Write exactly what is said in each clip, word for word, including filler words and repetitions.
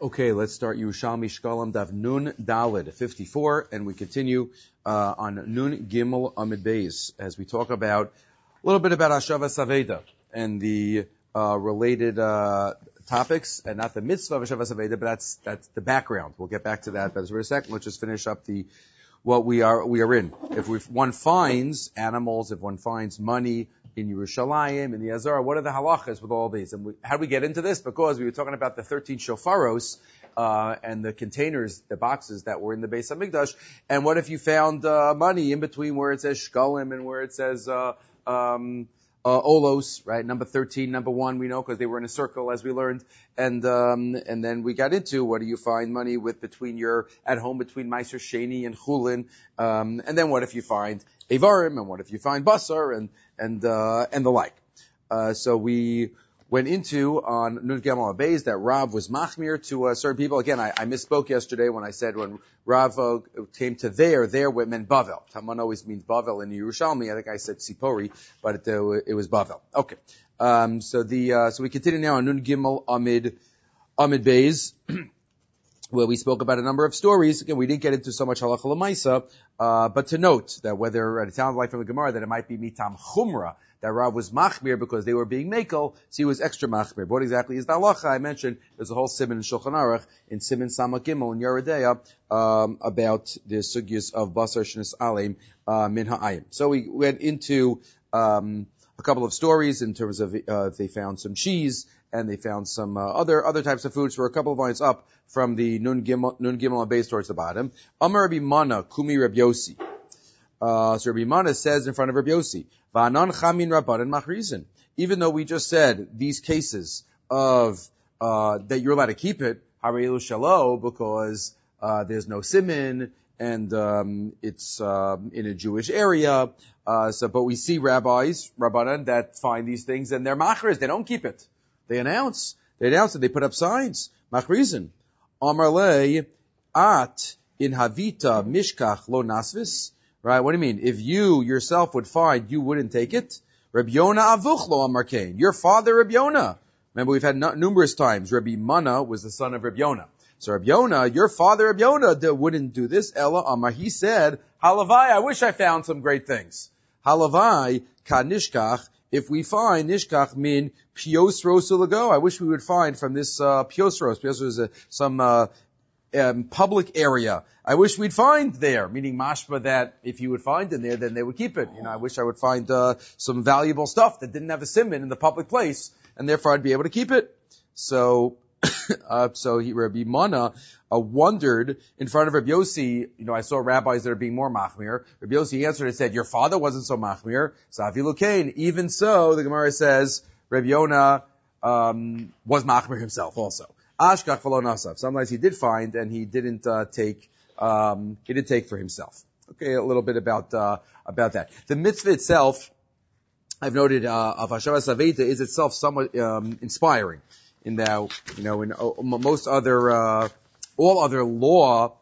Okay, let's start Yerushalmi Shkalim Daf Nun Daled fifty-four, and we continue uh, on Nun Gimel Amid Beis as we talk about a little bit about Hashavas Aveda and the uh, related uh, topics, and not the mitzvah of Hashavas Aveda, but that's that's the background. We'll get back to that, but for a second, let's just finish up the what we are we are in. If we, one finds animals, if one finds money in Yerushalayim, in the Azara, what are the halachas with all these? And we, how do we get into this? Because we were talking about the thirteen shofaros, uh, and the containers, the boxes that were in the Beis HaMikdash. And what if you found, uh, money in between where it says shkalim and where it says, uh, um, uh, olos, right? Number thirteen, number one, we know because they were in a circle as we learned. And, um, and then we got into what do you find money with between your, at home between Meiser Sheni and Chulin. Um, and then what if you find Evarim, and what if you find Basar, and, and, uh, and the like. Uh, so we went into on Nun Gimel Beis that Rav was machmir to uh, certain people. Again, I, I misspoke yesterday when I said when Rav uh, came to there, there meant Bavel. Taman always means Bavel in Yerushalmi. I think I said Sipori, but it, uh, it was Bavel. Okay. Um, so the, uh, so we continue now on Nun Gimel Amid, Amid Beis. Where we spoke about a number of stories. Again, we didn't get into so much halacha l'maisa, uh, but to note that whether, it sounds like from the Gemara that it might be mitam chumra, that Rav was machmir because they were being mekel, so he was extra machmir. What exactly is the halacha? I mentioned there's a whole siman in Shulchan Aruch, in siman Samach Gimel, in Yoreh De'ah, um, about the sugyas of basar shnis aleim, uh, min ha'ayim. So we went into, um, a couple of stories in terms of, uh, they found some cheese, and they found some uh, other other types of foods for a couple of lines up from the Nun Gimel Nun Gimel Beis towards the bottom. Amar Rabbi Mana Kumi Rabbi Yossi. Uh, so Rabbi Mana says in front of Rabbi Yossi, Va'anan Chamin Rabbanan Machrizin. Even though we just said these cases of uh, that you're allowed to keep it, Harei Shalo, because uh, there's no simin and um, it's um, in a Jewish area. Uh, so, but we see rabbis Rabbanan that find these things and they're machriz. They don't keep it. They announce, they announce it, they put up signs. Machrizin. Amarle, at, in havita, mishkach, lo nasvis. Right, what do you mean? If you yourself would find, you wouldn't take it. Rabbi Yonah avuch lo amarkein. Your father, Rabbi Yonah. Remember, we've had n- numerous times. Rabbi Mana was the son of Rabbi Yonah. So Rabbi Yonah, your father, Rabbi Yonah, wouldn't do this. Ella Amar, he said, halavai, I wish I found some great things. Halavai, ka nishkach. If we find nishkach min piosros ulago, I wish we would find from this uh, piosros. Piosros is a, some uh, um, public area. I wish we'd find there, meaning mashma that if you would find in there, then they would keep it. You know, I wish I would find uh, some valuable stuff that didn't have a siman in the public place, and therefore I'd be able to keep it. So, uh, so he, Rabbi Mana uh, wondered in front of Rabbi Yossi. You know, I saw rabbis that are being more machmir. Rabbi Yossi answered and said, "Your father wasn't so machmir." Savilu Kain. Even so, the Gemara says Rabbi Yonah um, was machmir himself also. Ashkach v'lo nasav. Sometimes he did find and he didn't uh, take. Um, he didn't take for himself. Okay, a little bit about uh, about that. The mitzvah itself, I've noted, uh, of Hashavas Aveda is itself somewhat um, inspiring. In that, you know, in uh, most other, uh, all other law,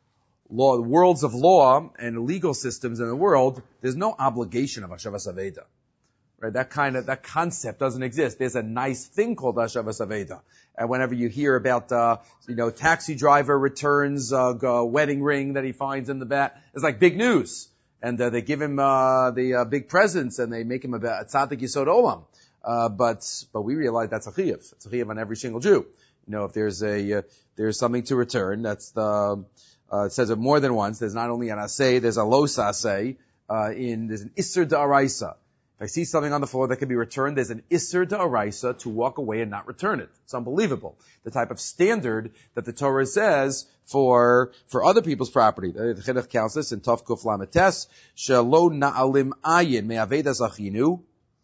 law, worlds of law and legal systems in the world, there's no obligation of Hashavas Aveda. Right? That kind of, that concept doesn't exist. There's a nice thing called Hashavas Aveda. And whenever you hear about, uh, you know, taxi driver returns a uh, wedding ring that he finds in the back, it's like big news. And uh, they give him, uh, the uh, big presents and they make him a tzaddik yisod olam. Uh, but, but we realize that's a chiyuv. It's a chiyuv on every single Jew. You know, if there's a, uh, there's something to return, that's the, uh, it says it more than once. There's not only an asay, there's a los asay, uh, in, there's an isser da'araisa. If I see something on the floor that can be returned, there's an isser da'araisa to walk away and not return it. It's unbelievable. The type of standard that the Torah says for, for other people's property. The Chinuch counts this in Tov Kuf Lametes, shelo na'alim ayin me'aveda zachinu.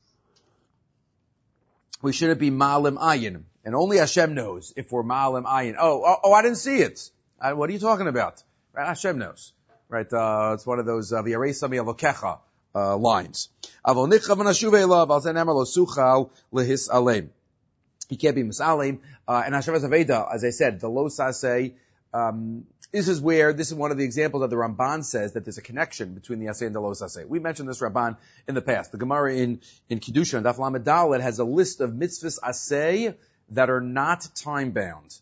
We shouldn't be ma'alim ayin. And only Hashem knows if we're ma'alim ayin. Oh, oh, oh, I didn't see it. Uh, what are you talking about? Right? Hashem knows. Right? Uh, it's one of those, uh, v'yarei sami alokecha, uh, lines. Avol nichcha v'nashuv elav, al zen amar lo suchal lehis aleim. He can't be misalim. Uh, and Hashavas Aveda, as I said, the lo saseh, um, this is where, this is one of the examples that the Ramban says that there's a connection between the Asay and the Lo Asay. We mentioned this Ramban in the past. The Gemara in, in Kiddushin, Daf Lamed Daled, has a list of mitzvahs Asay that are not time-bound.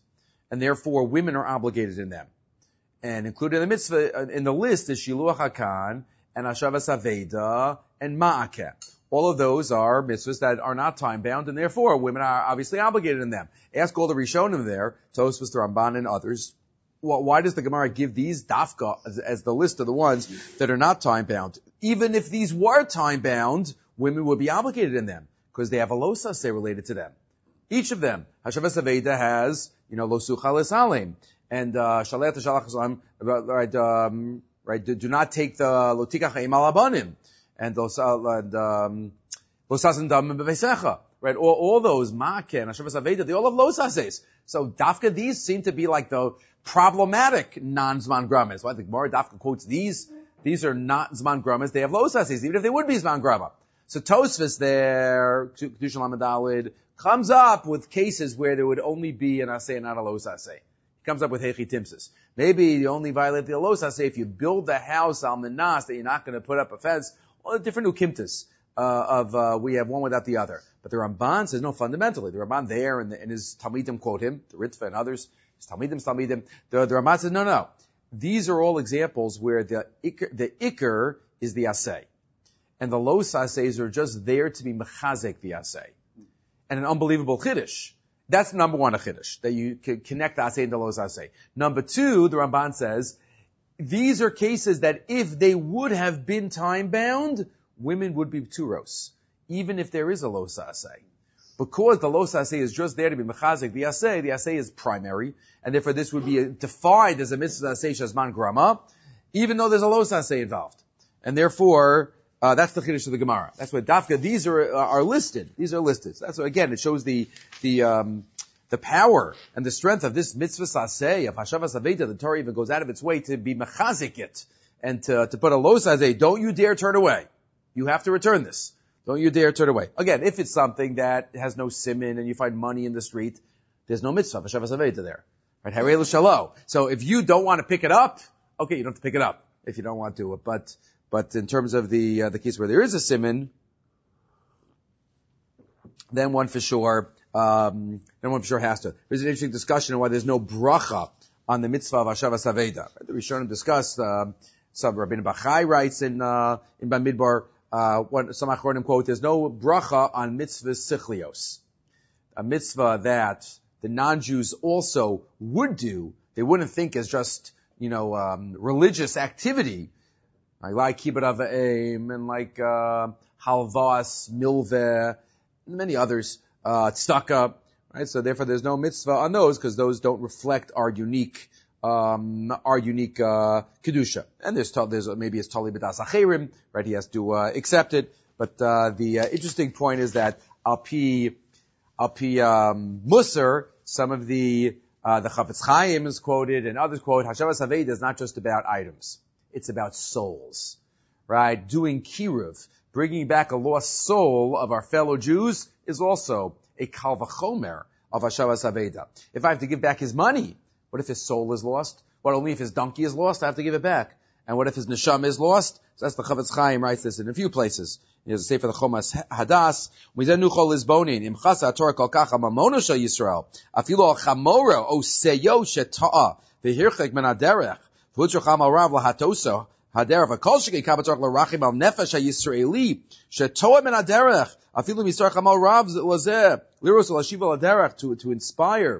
and therefore women are obligated in them. And included in the mitzvah, in the list is Shiluach HaKan, and Hashavas Aveda, and Ma'akeh. All of those are mitzvahs that are not time-bound, and therefore women are obviously obligated in them. Ask all the Rishonim there, Tosfos, the Ramban, and others, why does the Gemara give these dafka as, as the list of the ones that are not time-bound? Even if these were time-bound, women would be obligated in them, because they have a losa say related to them. Each of them. Hashavas Aveda has, you know, losucha lesalim. And, uh, shalet shalach salam, right, um, right, do, do not take the lotika chaim al abanim. And those, and, um, losas dam bevesecha. Right, all, all those, Ma'akeh and Hashavas Aveda, they all have losases. So dafka these seem to be like the problematic non-Zman Gramas. Well, I think Gemara dafka quotes these. These are not Zman Gramas. They have losases, even if they would be Zman Grama. So Tosfos there, Kedusha Lamed Daled, comes up with cases where there would only be an asay and not a los asay. He comes up with Hechi Timsis. Maybe you only violate the los asay if you build the house al menas that you're not going to put up a fence. All the different ukimtas uh, of uh, we have one without the other. But the Ramban says no. Fundamentally, the Ramban there and, the, and his Talmidim quote him, the Ritva and others. His Talmidim, Talmidim. The, the Ramban says no, no. These are all examples where the ikr, the ikr is the asay, and the los asays are just there to be mechazek the asay. And an unbelievable chiddush. That's number one, a chiddush, that you can connect the asay and the los asay. Number two, the Ramban says, these are cases that if they would have been time-bound, women would be pturos, even if there is a los asay. Because the los asay is just there to be mechazik the asay, the asay is primary, and therefore this would be a, defined as a mitzvah asay shazman grama, even though there's a los asay involved. And therefore, Uh, that's the chiddush of the Gemara. That's what dafka. These are uh, are listed. These are listed. So that's what, again, it shows the the um, the power and the strength of this mitzvah saseh of Hashavas Aveda. The Torah even goes out of its way to be mechazik it and to to put a lo saseh. Don't you dare turn away. You have to return this. Don't you dare turn away. Again, if it's something that has no simin and you find money in the street, there's no mitzvah of Hashavas Aveda there. Right? Harei l'shalo. So if you don't want to pick it up, okay, you don't have to pick it up if you don't want to. But But in terms of the uh, the case where there is a siman, then one for sure, um, then one for sure has to. There's an interesting discussion on why there's no bracha on the mitzvah of Hashavas Aveda. The Rishonim discussed. Uh, some Rabbeinu Bachai writes in uh, in Bamidbar, uh, one, some Achronim quote, "There's no bracha on mitzvah sichlios, a mitzvah that the non-Jews also would do. They wouldn't think as just you know um, religious activity." I like Kibbut Avim and like uh, Halvas, Milveh, and many others, uh, Tzedakah, right? So therefore, there's no mitzvah on those because those don't reflect our unique, um, our unique uh, kedusha. And there's there's maybe it's Tali B'das Acherim, right? He has to uh, accept it. But uh, the uh, interesting point is that al pi al pi um, Musar, some of the uh, the Chafetz Chaim is quoted and others quote Hashavas Aveda is not just about items. It's about souls, right? Doing kiruv, bringing back a lost soul of our fellow Jews is also a kal vachomer of Hashavas Aveda. If I have to give back his money, what if his soul is lost? What, only if his donkey is lost, I have to give it back? And what if his neshama is lost? So that's the Chafetz Chaim writes this in a few places. He has a sefer the Chomas Hadas. Mizenu chol izbonin imchasa Torah kol kach amamono shel Yisrael afilo al chamoro o seyo sheta'a v'hirchek min haderech. V'utzrocham al rav lahatoso haderech v'kol shekei kabatorach l'rachim al nefesh ha'Yisraeli shetoa min haderech afilu misarcham al rav lazeh liros l'ashiva haderech to to inspire.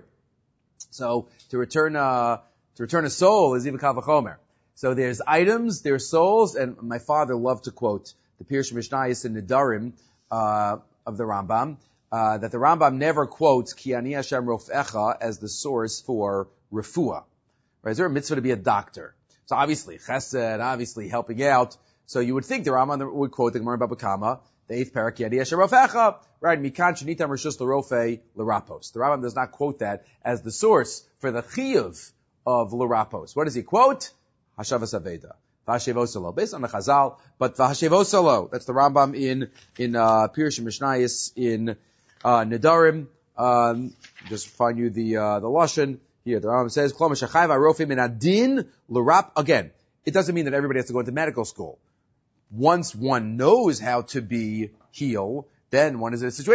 So to return uh to return a soul is even kal v'chomer. So there's items, there's souls, and my father loved to quote the Pirush Mishnayos in Nedarim uh, of the Rambam, uh, that the Rambam never quotes Ki Ani Hashem Rofecha as the source for refuah. Right? Is there a mitzvah to be a doctor? So obviously, chesed, obviously helping out. So you would think the Rambam would quote the Gemara Baba Kama, the eighth parak, Ki Ani Hashem Rofecha, right? Mikan shenitam reshus l'rofei l'rapos. The Rambam does not quote that as the source for the chiyuv of l'rapos. What does he quote? Hashavas Aveda. V'hashevosalo. Based on the Chazal, but V'hashevosalo. That's the Rambam in, in, uh, Pirush Mishnayos in, uh, Nedarim. Um, just find you the, uh, the Lashon. Here, the Rambam says, Klom Shachai V'arofim min adin l'rap. Again, it doesn't mean that everybody has to go into medical school. Once one knows how to be healed, then one is in a situation.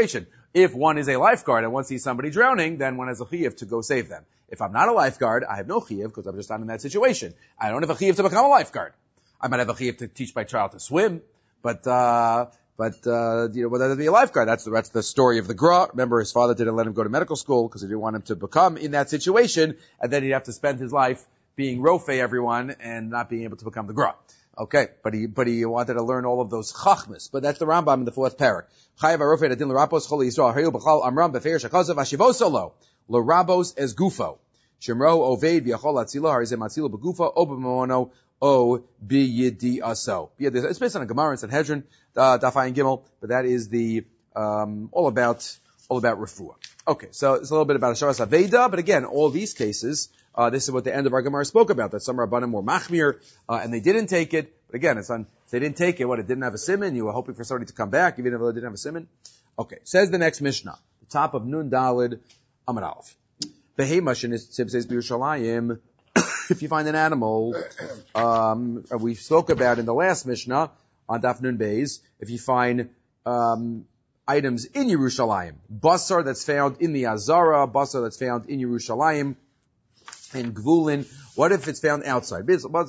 If one is a lifeguard and one sees somebody drowning, then one has a chiyuv to go save them. If I'm not a lifeguard, I have no chiyuv because I'm just not in that situation. I don't have a chiyuv to become a lifeguard. I might have a chiyuv to teach my child to swim, but, uh, but, uh, you know, whether to be a lifeguard, that's the, that's the story of the Gra. Remember, his father didn't let him go to medical school because he didn't want him to become in that situation, and then he'd have to spend his life being rofe everyone and not being able to become the Gra. Okay, but he, but he wanted to learn all of those chachmas. But that's the Rambam in the fourth parak. Chayav arofet adin l'rapos chol Yisrael hayu b'chal amram b'feir shakazav ashivosolo l'rabos es gufo shemro oved v'yachol atzila harizem atzila b'gufo o b'mono o b'yidi aso. It's based on a Gemara in Sanhedrin, uh, Dafayin Gimel, but that is the um, all about all about refuah. Okay, so it's a little bit about Hashavas Aveda, but again, all these cases. Uh, this is what the end of our Gemara spoke about, that some Rabbanim were machmir, uh, and they didn't take it. But again, it's on, if they didn't take it, what, it didn't have a siman? You were hoping for somebody to come back, even if it didn't have a siman? Okay, says the next Mishnah, the top of Nun Dalid, Amar Aleph. Behema shenisib says b'Yerushalayim, if you find an animal, um, we spoke about in the last Mishnah, on Daf Nun Beis, if you find, um, items in Yerushalayim, basar that's found in the Azara, basar that's found in Yerushalayim, and Gvulin, what if it's found outside? If an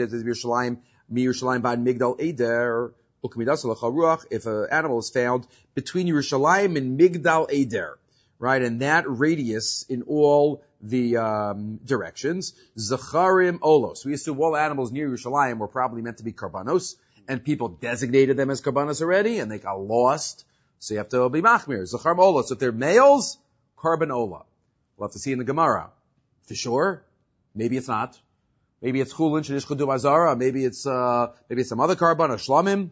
animal is found between Yerushalayim and Migdal Eder, right, and that radius in all the um, directions, Zacharim Olos. We assume all animals near Yerushalayim were probably meant to be Karbanos, and people designated them as Karbanos already, and they got lost, so you have to be Machmir. Zacharim Olos. So if they're males, Karban Ola. We'll have to see in the Gemara. For sure. Maybe it's not. Maybe it's chulin shenish chudu azara. Maybe it's uh, maybe it's some other carbon or shlamim.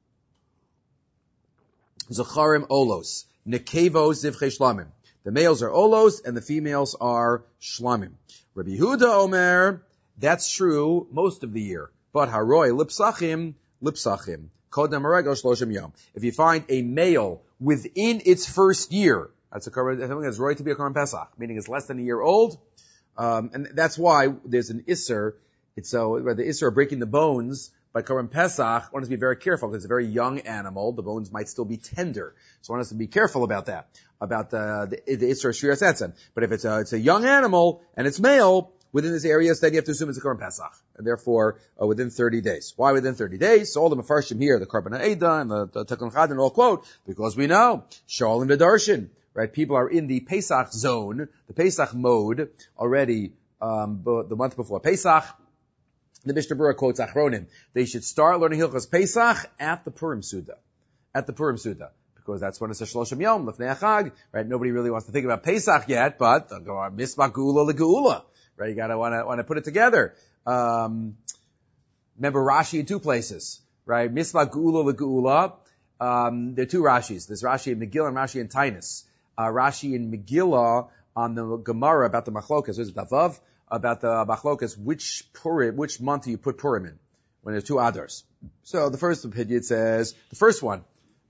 Zacharim olos, nekevos zivchei shlamim. The males are olos and the females are shlamim. Rabbi Yehuda Omer, that's true most of the year. But haroy lipsachim lipsachim kodem haregel shloshim yom. If you find a male within its first year, that's a carbon. Something that's right to be a carbon pesach, meaning it's less than a year old. Um, and that's why there's an Isser. It's so, uh, the Isser of breaking the bones by Korban Pesach, one has to be very careful because it's a very young animal. The bones might still be tender. So one has to be careful about that, about the, the, the Isser of Shiras Etzem. But if it's a, it's a young animal and it's male within this area, then you have to assume it's a Korban Pesach. And therefore, uh, within thirty days. Why within thirty days? So all the Mefarshim here, the Korban Eidah and the, the Tekun Chadin all quote, because we know, Shaul and V'darshin. Right, people are in the Pesach zone, the Pesach mode already, um, the month before Pesach. The Mishnah Berurah quotes Achronim. They should start learning Hilchos Pesach at the Purim Suda. At the Purim Suda. Because that's when it's a Shloshim Yom, Lefnei HaChag. Right, nobody really wants to think about Pesach yet, but they'll go on Mismach Geula LeGeula. Right, you gotta wanna, wanna put it together. Um, remember Rashi in two places. Right, Mismach Geula LeGeula. Um, there are two Rashis. There's Rashi in Megillah and Rashi in Tainus. Uh, Rashi in Megillah on the Gemara about the Machlokas, there's Davav, about the Machlokas, which Purim, which month do you put Purim in? When there's two Adars. So the first opinion says, the first one,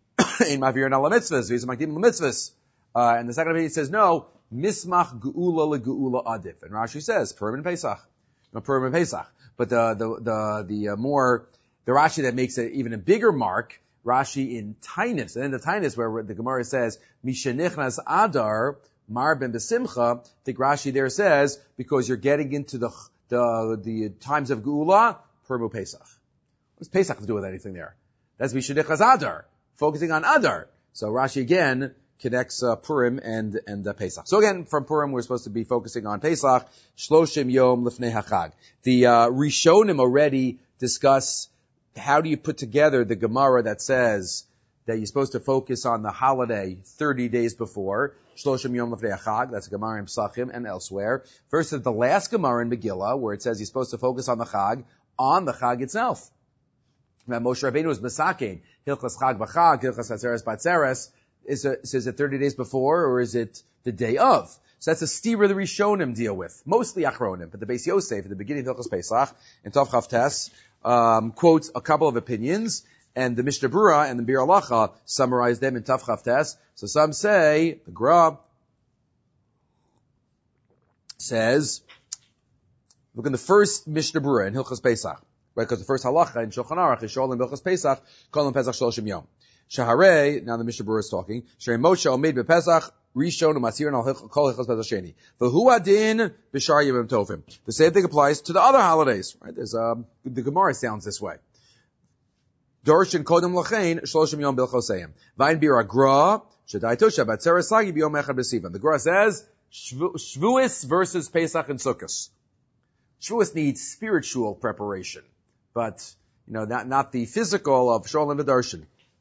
in Mavir na Lamitzvahs, Visa Makdim Lamitzvahs. Uh, and the second opinion says, no, Mismach Geula LeGeula Adif. And Rashi says, Purim and Pesach. No, Purim and Pesach. But the, the, the, the uh, more, the Rashi that makes it even a bigger mark, Rashi in Tainus, and then the Tainus where the Gemara says, Mishenichnas Adar, Mar ben Besimcha, I think Rashi there says, because you're getting into the, the, the times of Geula, Purim Pesach. What does Pesach have to do with anything there? That's Mishenichnas Adar, focusing on Adar. So Rashi again connects uh, Purim and, and uh, Pesach. So again, from Purim we're supposed to be focusing on Pesach, Shloshim Yom Lifnei HaChag. The, uh, Rishonim already discuss how do you put together the Gemara that says that you're supposed to focus on the holiday thirty days before, Shloshim Yom Lefnei HaChag, that's a Gemara in Psachim and elsewhere, versus the last Gemara in Megillah, where it says you're supposed to focus on the Chag, on the Chag itself. Now, Moshe Rabbeinu was Masakein, Hilchas Chag B'Chag, Hilchas Hatzeres Batzeres, is it, is it thirty days before, or is it the day of? So that's a stira the Rishonim deal with, mostly Achronim, but the Beis Yosef at the beginning of Hilchas Pesach, in Tov Chav Tes, Um, quotes a couple of opinions, and the Mishnah Berurah and the Bir Halacha summarize them in Taf Chav Tes. So some say, the Gra says, look in the first Mishnah Berurah in Hilchos Pesach, right? Because the first Halacha in Shulchan Aruch is Sholem Hilchos Pesach, Kolem Pesach Shloshim Yom. Shaharei, now the Mishnah Berurah is talking, Sherei Moshe Omed B'Pesach, Rishon U'Masir Al Kol Hechos Pesach Sheni. V'hu Adin B'Shar Yevim Tovim. The same thing applies to the other holidays, right? There's, um, the Gemara sounds this way. Dorshin Kodem Lachein, Shloshim Yom Bilchoseim. Vayin Bir Agra, Shadaitu Shabbat Tzara Sagi B'Yom Echad B'Sivan. The Gemara says, Shvuos versus Pesach and Sukkos. Shvuos needs spiritual preparation, but, you know, not, not the physical of Sholem V'Darshin.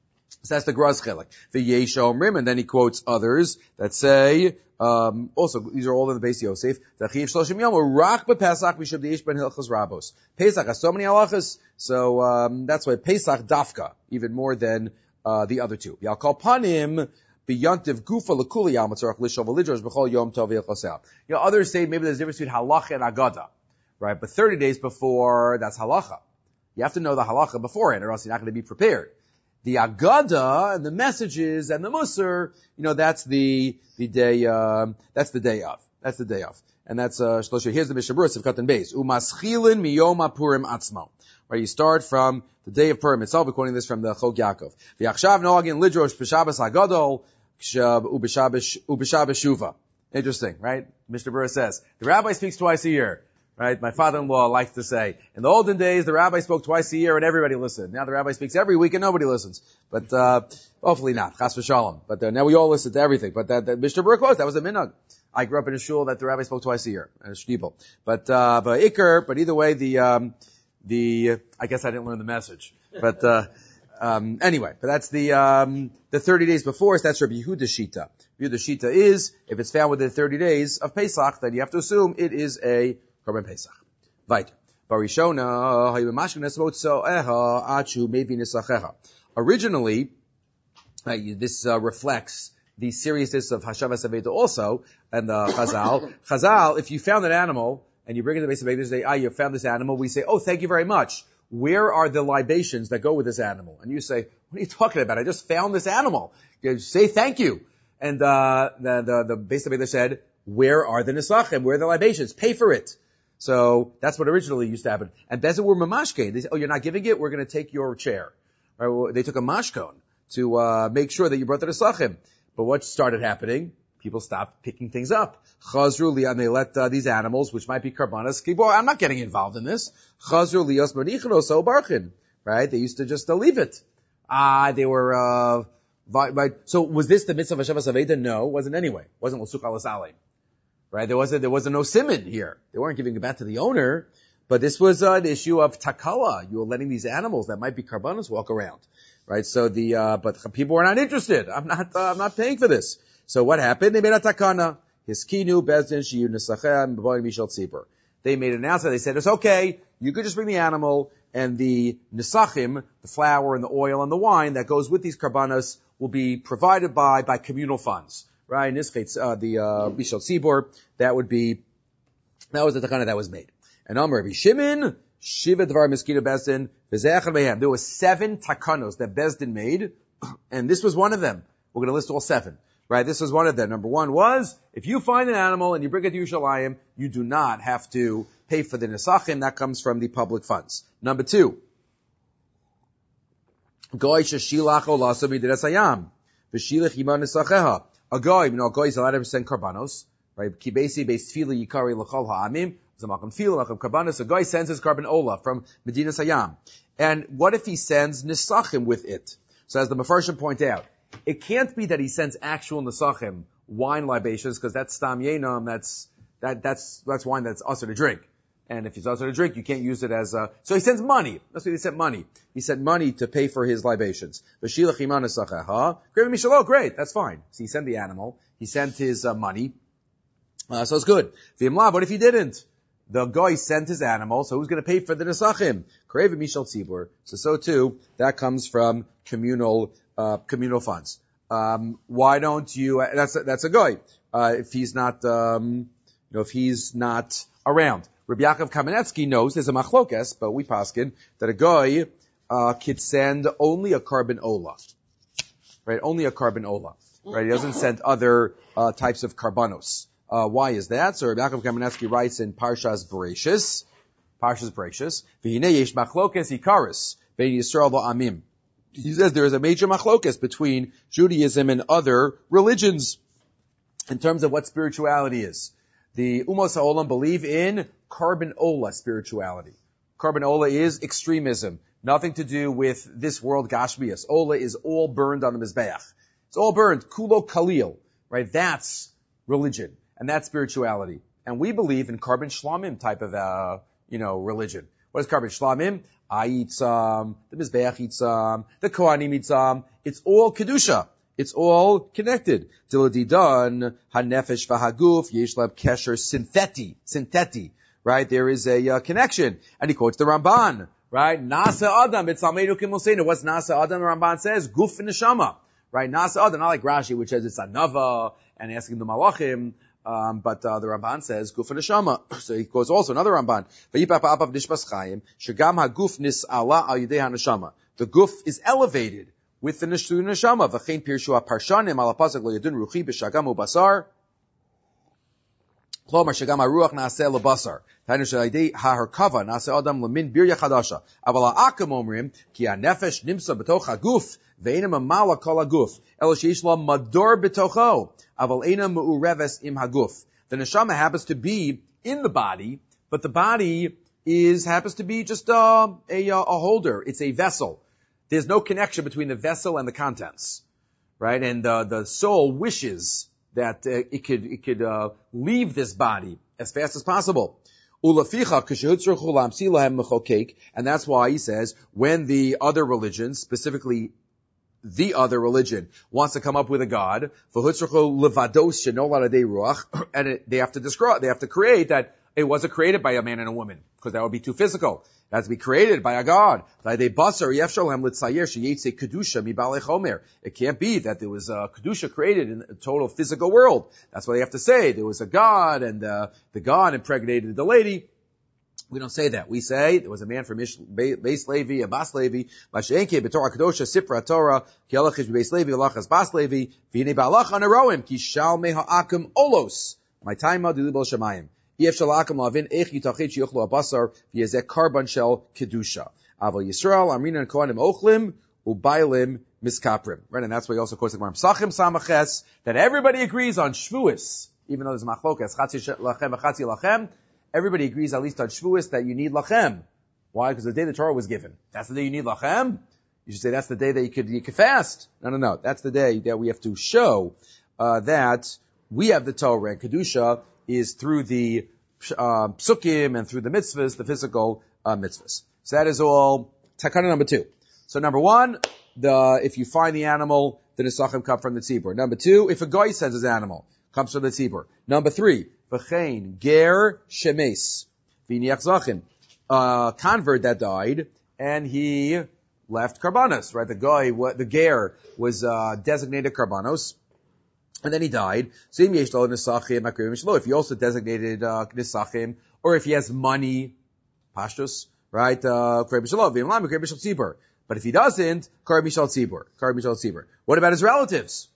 So that's the Graz Chelik. The Yesh Omrim, and then he quotes others that say, um, also, these are all in the Beis Yosef, the Chiv Shloshim Yom, Rach B'Pesach, Mishab the Yesh Ben Hilchos Rabos. Pesach has so many halachas, so, um, that's why Pesach Dafka, even more than, uh, the other two. Yal Kol Panim, B'Yantiv Gufa L'Kuli Yom Tzarach L'Shov L'Idrosh B'Chol Yom Tov Yilchosel. You know, others say maybe there's a difference between halacha and agada, right? But thirty days before, that's halacha. You have to know the halacha beforehand, or else you're not going to be prepared. The agada and the messages and the musar, you know, that's the the day. Um, that's the day of. That's the day of, and that's uh. Here's the Mishnah Berurah of Katan Beis. Umaschilin miyom Purim atzmo. Right, you start from the day of Purim itself. We're quoting this from the Chog Yaakov. V'achshav noagin lidrosh b'Shabbos hagadol u'b'Shabbos shuva. Interesting, right? Mishnah Berurah says the rabbi speaks twice a year. Right? My father-in-law likes to say, in the olden days, the rabbi spoke twice a year and everybody listened. Now the rabbi speaks every week and nobody listens. But, uh, hopefully not. Chas v'shalom. But, uh, now we all listen to everything. But that, that Mishnah Berurah quotes, that was a minhag. I grew up in a shul that the rabbi spoke twice a year. A shtibel. But, uh, but Iker, but either way, the, um, the, I guess I didn't learn the message. But, uh, um, anyway, but that's the, um, the thirty days before, so that's Rabbi Yehuda Shita. Yehuda Shita is, if it's found within thirty days of Pesach, then you have to assume it is a Korban Pesach. Vayt. Barishona, hayu mashkin esmotzoeha achu maybe nisacheha. Originally, uh, this uh, reflects the seriousness of Hashavas Aveda also, and the Chazal. Chazal, if you found an animal, and you bring it to the base of Aveda, say, ah, you found this animal, we say, oh, thank you very much. Where are the libations that go with this animal? And you say, what are you talking about? I just found this animal. You say thank you. And, uh, the, the, the base of Aveda said, where are the nisachim? Where are the libations? Pay for it. So that's what originally used to happen. And Bezin were mamashke. They said, oh, you're not giving it? We're going to take your chair. Or they took a mashkon to uh make sure that you brought the nesachim. But what started happening? People stopped picking things up. Chazru li, and they let uh, these animals, which might be karbanas, boy, I'm not getting involved in this. Chazru lios manichno so barchin. Right? They used to just uh, leave it. Ah, they were, uh, right. So was this the mitzvah of Hashavas Aveda? No, it wasn't anyway. It wasn't l'suk alas alim. Right? There wasn't, there was no simon here. They weren't giving it back to the owner, but this was uh, an issue of takala. You were letting these animals that might be karbanos walk around. Right? So the, uh, but people were not interested. I'm not, uh, I'm not paying for this. So what happened? They made a takana. Hiskinu, bezdin, shiyu, nesachem, b'boy, mishal tzibur. They made an announcement. They said, it's okay. You could just bring the animal and the nesachim, the flour and the oil and the wine that goes with these karbanos will be provided by, by communal funds. Right, in this case, uh, the, uh, Bishal Tzibor, that would be, that was the takana that was made. And Amar Rabbi Shimon, Shiva Dvar Meskita Bezdin, V'ze'echad Mehem. There were seven takanos that Bezdin made, and this was one of them. We're going to list all seven. Right, this was one of them. Number one was, if you find an animal and you bring it to Yerushalayim, you do not have to pay for the nesachim. That comes from the public funds. Number two, Goy Sheshilach Olaso B'Diras Hayam, V'Shilach Yima Nesacheha. A goy, you know, a goy is allowed to send karbanos, right? Kibesi beis tefila yikari l'chol ha'amim. Zamakam tefila, makam karbanos. A goy sends his carbon ola from Medina Sayam. And what if he sends nisachim with it? So as the Mefarshim point out, it can't be that he sends actual nisachim, wine libations, because that's stam yenam, that's, that, that's, that's wine that's also to drink. And if he's also to drink, you can't use it as a, so he sends money. That's what he sent money. He sent money to pay for his libations. V'shilach imana sacheha. Great, Mishalo, great, that's fine. So he sent the animal. He sent his uh, money. Uh, so it's good. V'imla, what if he didn't? The guy sent his animal, so who's going to pay for the nesachim? Karev Mishal Tzibur. So, so too, that comes from communal, uh, communal funds. Um, why don't you, uh, that's, a, that's a guy. Uh, if he's not, um, you know, if he's not around. Rabbi Yaakov Kamenetsky knows there's a machlokes, but we paskin that a guy uh, could send only a carbon ola, right? Only a carbon ola, right? He doesn't send other uh, types of karbanos. Uh, why is that? So Rabbi Yaakov Kamenetsky writes in Parshas Bereshis, Parshas Bereshis, v'hinei yesh machlokes ikaris ve'in Yisrael ba'amim. he says there is a major machlokas between Judaism and other religions in terms of what spirituality is. The Umos HaOlam believe in Carbon Ola spirituality. Carbon Ola is extremism. Nothing to do with this world Gashmias. Ola is all burned on the Mizbeach. It's all burned. Kulo Kalil. Right? That's religion. And that's spirituality. And we believe in Carbon Shlamim type of, uh, you know, religion. What is Carbon Shlamim? I eat some, the Mizbeach eats some, the Kohanim eat some. It's all Kedusha. It's all connected. Diladidan, hanefesh v'haguf, yeshlab kesher syntheti, syntheti, right? There is a uh, connection. And he quotes the Ramban, right? Nasa Adam, it's Almeinu Kimosenu. What's Nasa Adam? The Ramban says, guf neshama, right? Nasa Adam, not like Rashi, which says it's anava, and asking the malachim, um, but uh, the Ramban says, guf neshama. So he quotes also another Ramban, v'yipap apav nishbas chayim, shagam haguf nis'ala al yidei haneshama. The guf is elevated with the Nishtu Neshama. V'chein pirshu ha-parshanim ala pasuk lo yadun ruchi b'shagam u'basar. Klomar shagam ha-ruach na'aseh l'basar. Tainu sh'alidei ha-harkava na'aseh adam l'min birya chadasha. Aval ha'akam omrim ki ha-nefesh nimsa b'toch ha-guf ve'ena mamala kol ha-guf. Elo she'ish la mador b'tocho. Aval ena me'ureves im ha-guf. The Neshama happens to be in the body, but the body is, happens to be just uh, a, a, a holder. It's a vessel. There's no connection between the vessel and the contents, right? And uh, the soul wishes that uh, it could it could uh, leave this body as fast as possible. And that's why he says when the other religion, specifically the other religion, wants to come up with a god, and it, they have to describe, they have to create that it wasn't created by a man and a woman, because that would be too physical. It has to be created by a god. It can't be that there was a kedusha created in a total physical world. That's why they have to say there was a god, and uh, the god impregnated the lady. We don't say that. We say there was a man from Ish, Beis Levi, a Bas Levi, Mashenke, B'Torah Kedosha, Sifra Torah, Ki Alachish Beis Levi, Alachas Bas Levi, V'Yinei Ba'alach Anaroim, Ki Shal Me'Ha'akim Olos, My Time Dilibol Shemayim. Ef Shalakam Lavin, Ech Yitachit Shiuchlu Abasar, V'Yezek Karban Shel Kedusha. Aval Yisrael, Amrina and Kohanim Ochlim, Ubailim Miskaprim. Right, and that's why he also quotes the Gemara Psachim Samaches, that everybody agrees on Shvuas, even though there's Machlokas, Chatzi Lachem, Chatzi Lachem. Everybody agrees, at least on Shavuos, that you need lachem. Why? Because the day the Torah was given. That's the day you need lachem? You should say that's the day that you could, you could fast. No, no, no. That's the day that we have to show, uh, that we have the Torah, and Kedusha is through the, uh, psukim and through the mitzvahs, the physical, uh, mitzvahs. So that is all takana number two. So number one, the, if you find the animal, the nesachim come from the tzibur. Number two, if a guy sends his animal, comes from the tzibur. Number three, v'chein ger shemes v'niach zachin, uh, convert that died and he left karbanos. Right, the guy, what the ger was uh, designated karbanos, and then he died. So im yesh lo nesachim akrim shlo. If he also designated uh, nesachim, or if he has money, pashtus, right, uh, akrim shlo v'imlam akrim shel tzibur. But if he doesn't, karbi shel tzibur, karbi shel tzibur. What about his relatives?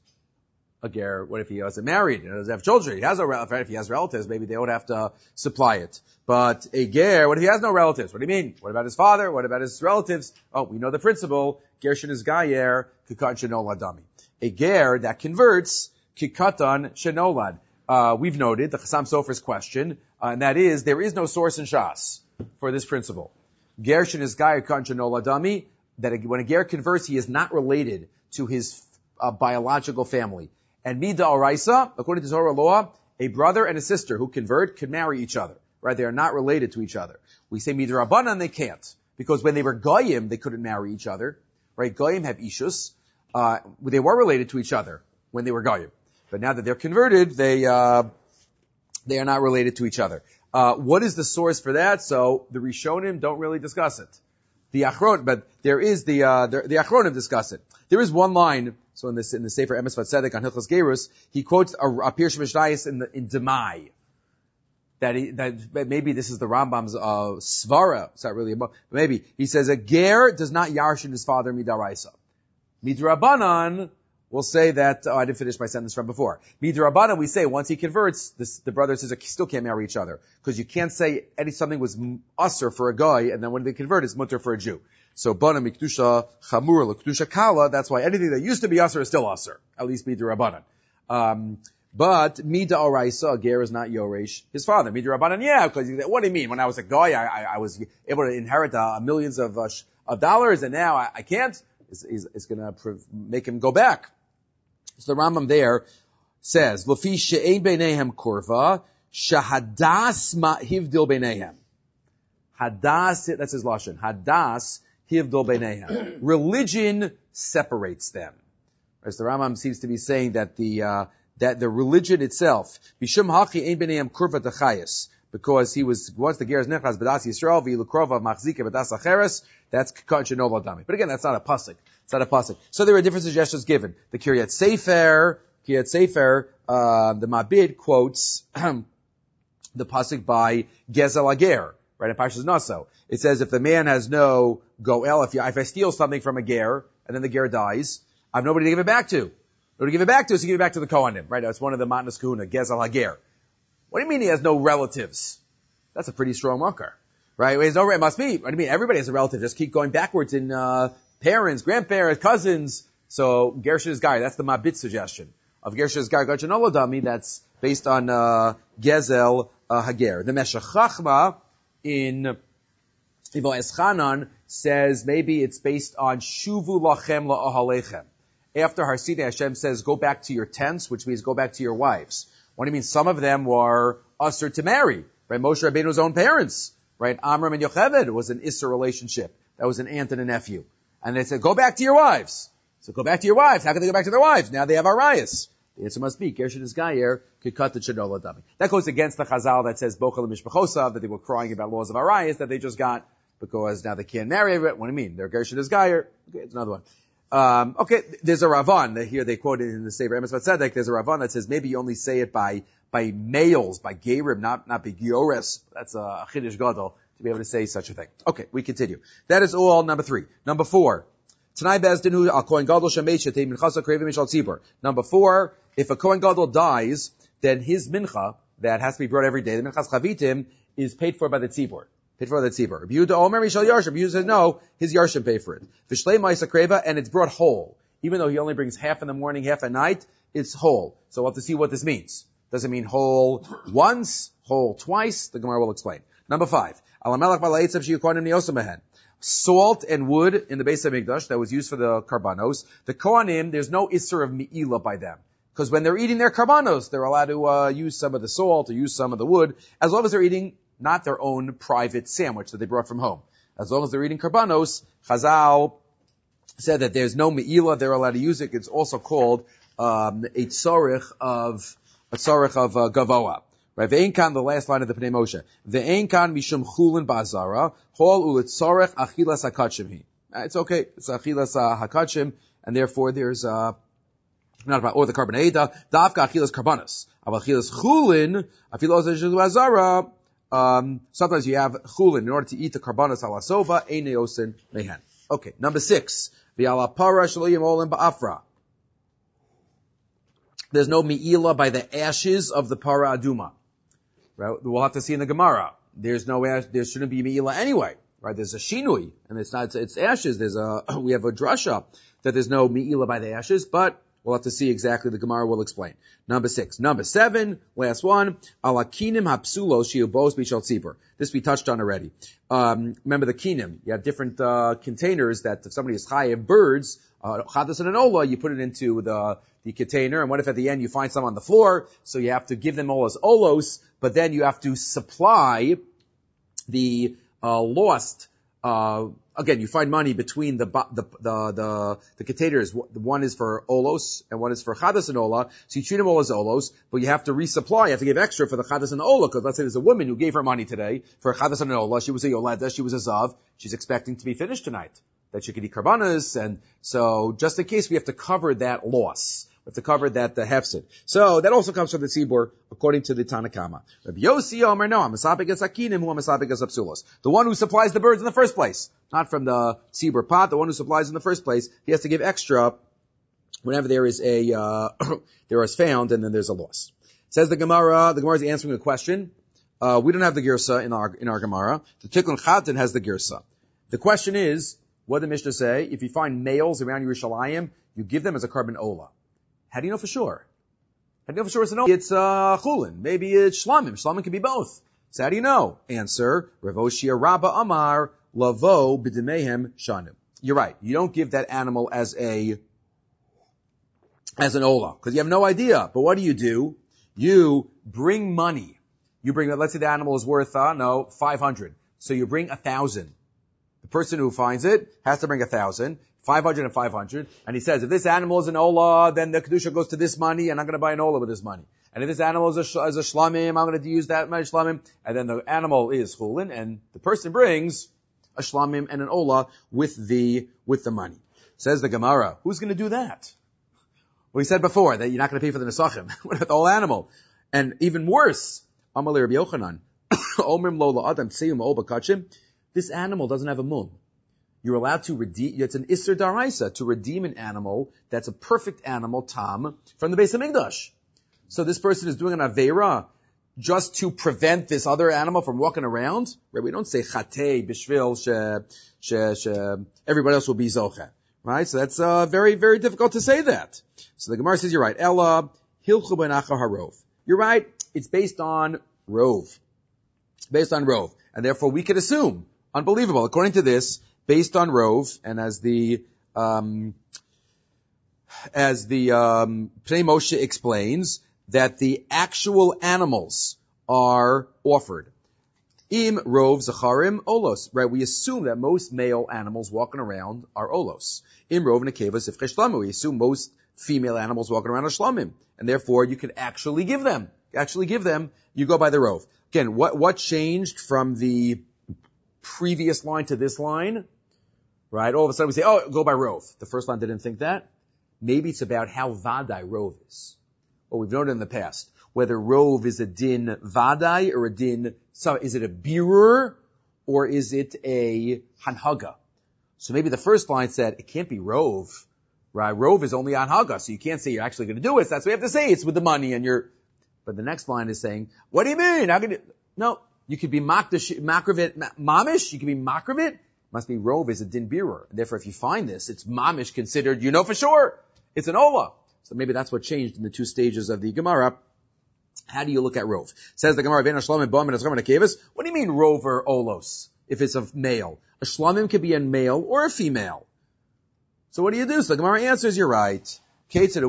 A ger, what if he wasn't married and doesn't have children? He has no relatives. If he has relatives, maybe they would have to supply it. But a ger, what if he has no relatives? What do you mean? What about his father? What about his relatives? Oh, we know the principle. Gershin is gayer, kikatan shenolad dami. A ger that converts, kikatan shenolad. Uh, we've noted the Chassam Sofer's question, uh, and that is, there is no source in Shas for this principle. Gershin is gayer, kikatan shenolad dami, that when a ger converts, he is not related to his uh, biological family. And Mida Oraisa, according to Torah law, a brother and a sister who convert can marry each other. Right? They are not related to each other. We say Mida Rabbanan, they can't. Because when they were Goyim, they couldn't marry each other. Right? Goyim have Ishus. Uh, they were related to each other when they were Goyim. But now that they're converted, they, uh, they are not related to each other. Uh, what is the source for that? So, the Rishonim don't really discuss it. The Achron, but there is the, uh, the, the Achronim discuss it. There is one line, so in this, in the Sefer Emes Vatzedek on Hilchos Gerus, he quotes a, a Pirush Mishnayos in the, in Demai. That he, that maybe this is the Rambam's, uh, Svara. It's not really about, maybe. He says a ger does not yarshin his father midaraisa. Midrabanan, we'll say that, oh, I didn't finish my sentence from before. Midrabanan, we say once he converts, this, the brother and sister still can't marry each other. Because you can't say any something was usher for a guy, and then when they convert, it's mutter for a Jew. So, bana mikdusha chamur l'kedusha kala, that's why anything that used to be usher is still usher. At least midrabanan. Um, but mida oraisa, a ger is not yoresh his father. Midrabanan, yeah, because what do you mean? When I was a guy, I, I, I was able to inherit uh, millions of, uh, of dollars, and now I, I can't. It's, it's, it's going to make him go back. So the Rambam there says, "L'fi she'ein beinehem kurva, shahadas ma hivdil beinehem." Hadas, that's his lashon. Hadas hivdil beinehem. Religion separates them. As the Rambam seems to be saying that the uh, that the religion itself, bishum hachi ein beinehem kurva techayis, because he was once the ger is nechas b'das Yisrael v'yilukrova machzike b'das acheres. That's k'kan shenova dami. But again, that's not a pasuk. It's not a pasuk. So there are different suggestions given. The Kiryat Sefer, Kiryat Sefer, uh, the Mabid quotes the pasuk by Gezel Ager, right in Parshas Naso. It says if the man has no goel, if, you, if I steal something from a ger and then the ger dies, I have nobody to give it back to. Nobody to give it back to, so you give it back to the Kohanim, right? That's one of the Matnas Kahuna, Gezel Ager. What do you mean he has no relatives? That's a pretty strong marker. Right? It, no, it must be. What do you mean? Everybody has a relative. Just keep going backwards in, uh, parents, grandparents, cousins. So, Gershon's guy, that's the Mabit suggestion. Of Gershon's guy, Gachanolodami, that's based on, uh, Gezel, uh, Hager. The Meshech Chachma in Ivo Eschanan says maybe it's based on Shuvu Lachem La'ahalechem. After Har Sinai, Hashem says, go back to your tents, which means go back to your wives. What do you mean? Some of them were usher to marry. Right? Moshe Rabbeinu's own parents. Right? Amram and Yocheved was an Issur relationship. That was an aunt and a nephew. And they said, go back to your wives. So go back to your wives. How can they go back to their wives? Now they have Arias. The answer must be, Gershon is Gayer, could cut the Shanola Dami. That goes against the Chazal that says, Bochel and Mishpachosav, that they were crying about laws of Arias that they just got, because now they can't marry everyone. What do you mean? They're Gershon is Gayer. Okay, it's another one. Um, okay, there's a Ravan, that here they quoted in the Sefer Emes Vatzedek, there's a Ravan that says maybe you only say it by, by males, by Gerim, not, not by Giores. That's a Chiddush Gadol, to be able to say such a thing. Okay, we continue. That is all number three. Number four. Tanai Bezdinu al Kohen Gadol Shemeshet Minchasa Krevim Mishal Tzibur. Number four, if a Kohen Gadol dies, then his mincha, that has to be brought every day, the Minchas Chavitim, is paid for by the Tzibur. Paid for by the Tzibur. Rabbi Yehuda Omer Mishal Yarshim. Rabbi Yehuda says no, his Yarshim pay for it. Vishlei Ma'isa Kreva, and it's brought whole. Even though he only brings half in the morning, half at night, it's whole. So we'll have to see what this means. Does it mean whole once, whole twice? The Gemara will explain. Number five. Salt and wood in the base of Mikdash that was used for the karbanos. The Kohanim, there's no isser of mi'ilah by them. Because when they're eating their karbanos, they're allowed to uh, use some of the salt or use some of the wood, as long as they're eating not their own private sandwich that they brought from home. As long as they're eating karbanos, Chazal said that there's no mi'ilah, they're allowed to use it. It's also called um, a tzorich of a tzorich of uh, gavoa. Right, ve'enkan, the last line of the Pnei Moshe. Ve'enkan mishum chulin ba'azara, hol ulitzorech achilas hakachim hi. It's okay, it's achilas hakachim, and therefore there's, uh, not about, or the carbonada, dafka achilas karbanas. Aval achilas chulin, afilos azara, um, sometimes you have chulin in order to eat the karbanas alasova, ein neosin mehen. Okay, number six. Ve'ala para shaloyim olim ba'afra. There's no mi'ilah by the ashes of the para aduma. Right? We'll have to see in the Gemara. There's no ash, there shouldn't be mi'ilah anyway. Right? There's a shinui, and it's not, it's ashes. There's a, we have a drasha that there's no mi'ilah by the ashes, but we'll have to see exactly. The Gemara will explain. Number six. Number seven, last one. Alakinim hapsulos shiubos bishal tzibur. This we touched on already. Um, remember the kinim. You have different, uh, containers that if somebody is chayav birds, uh, chadas and an ola, you put it into the, the container, and what if at the end you find some on the floor? So you have to give them all as olos, but then you have to supply the, uh, lost, uh, again, you find money between the, the, the, the, the containers. One is for olos, and one is for chadas and ola. So you treat them all as olos, but you have to resupply, you have to give extra for the chadas and the ola, because let's say there's a woman who gave her money today for chadas and an ola. She was a yoleda, she was a zav. She's expecting to be finished tonight, that she could eat karbanas, and so just in case we have to cover that loss. We have to cover that the hefsid. So that also comes from the tzibur, according to the Tanakama. Rabbi Yossi Omer, no, Amasabik es Akinim, who Amasabik es Apsulos. The one who supplies the birds in the first place, not from the tzibur pot, the one who supplies in the first place, he has to give extra whenever there is a, uh, there is found and then there's a loss. Says the Gemara, the Gemara is answering a question. Uh, we don't have the Girsa in our, in our Gemara. The Tikkun Chatan has the Girsa. The question is, what did the Mishnah say? If you find males around Yerushalayim, you give them as a carbon ola. How do you know for sure? How do you know for sure it's an ola? It's, uh, chulin. Maybe it's shlamim. Shlamim can be both. So how do you know? Answer, Rav Oshia Rabba Amar, Lavo B'dimehem Shanim. You're right. You don't give that animal as a, as an ola, because you have no idea. But what do you do? You bring money. You bring, let's say the animal is worth, uh, no, five hundred. So you bring a thousand. The person who finds it has to bring a thousand, five hundred and five hundred, and he says, if this animal is an ola, then the kedusha goes to this money, and I'm going to buy an ola with this money. And if this animal is a, sh- is a shlamim, I'm going to use that many shlamim, and then the animal is chulin, and the person brings a shlamim and an ola with the, with the money. Says the Gemara, who's going to do that? Well, he said before that you're not going to pay for the nesachim. What about the whole animal? And even worse, Amalei Rabbi Yochanan, Omrim lo la'adam tseyum ol b'kachim. This animal doesn't have a mum. You're allowed to redeem, it's an Isser Daraisa, to redeem an animal that's a perfect animal, tam, from the Beis HaMikdash. So this person is doing an Aveira just to prevent this other animal from walking around, where we don't say Chatei, Bishvil, she, she, she, everybody else will be Zoche. Right? So that's, uh, very, very difficult to say that. So the Gemara says, you're right. Ella, Hilchu Benacha Harov. You're right. It's based on Rov. It's based on Rov. And therefore we could assume, unbelievable, according to this, based on Rov, and as the, um, as the, um, Pnei Moshe explains, that the actual animals are offered. Im Rov Zacharim Olos. Right, we assume that most male animals walking around are Olos. Im Rov Nekevas Ifchesh Shlamim. We assume most female animals walking around are Shlamim. And therefore you could actually give them. Actually give them, you go by the Rov. Again, what, what changed from the previous line to this line? Right, all of a sudden we say, oh, go by Rov. The first line didn't think that. Maybe it's about how Vadai Rov is. Well, we've noted in the past, whether Rov is a din Vadai or a din, so is it a birur or is it a Hanhaga? So maybe the first line said, it can't be Rov, right? Rov is only Hanhaga, so you can't say you're actually going to do it. So that's what you have to say. It's with the money and you're, but the next line is saying, what do you mean? How can you, no, you could be makravit, mamish, you could be makravit. Must be Rov is a din birur. Therefore, if you find this, it's mamish considered, you know for sure, it's an ola. So maybe that's what changed in the two stages of the Gemara. How do you look at Rov? Says the Gemara, what do you mean Rov or Olos, if it's a male? A Shlamim could be a male or a female. So what do you do? So the Gemara answers, you're right. You have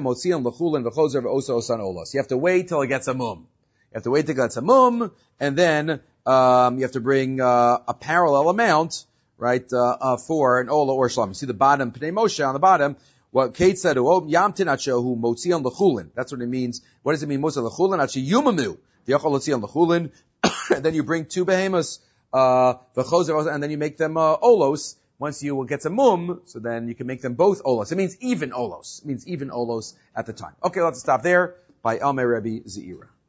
to wait till it gets a mum. You have to wait till it gets a mum, and then um, you have to bring uh, a parallel amount, right, uh, uh, for an Ola or Shlamim. See the bottom, Pnei Moshe on the bottom. What Kate said, oh, yamtin achahu motzion lechulin. That's what it means. What does it mean? Motzion lechulin achi yumamu. V'yachol lotzion lechulin. And then you bring two behemoths, uh, v'chozer, and then you make them, uh, olos. Once you get some mum, so then you can make them both olos. It means even olos. It means even olos at the time. Okay, let's stop there by Almei Rebbe Zeira.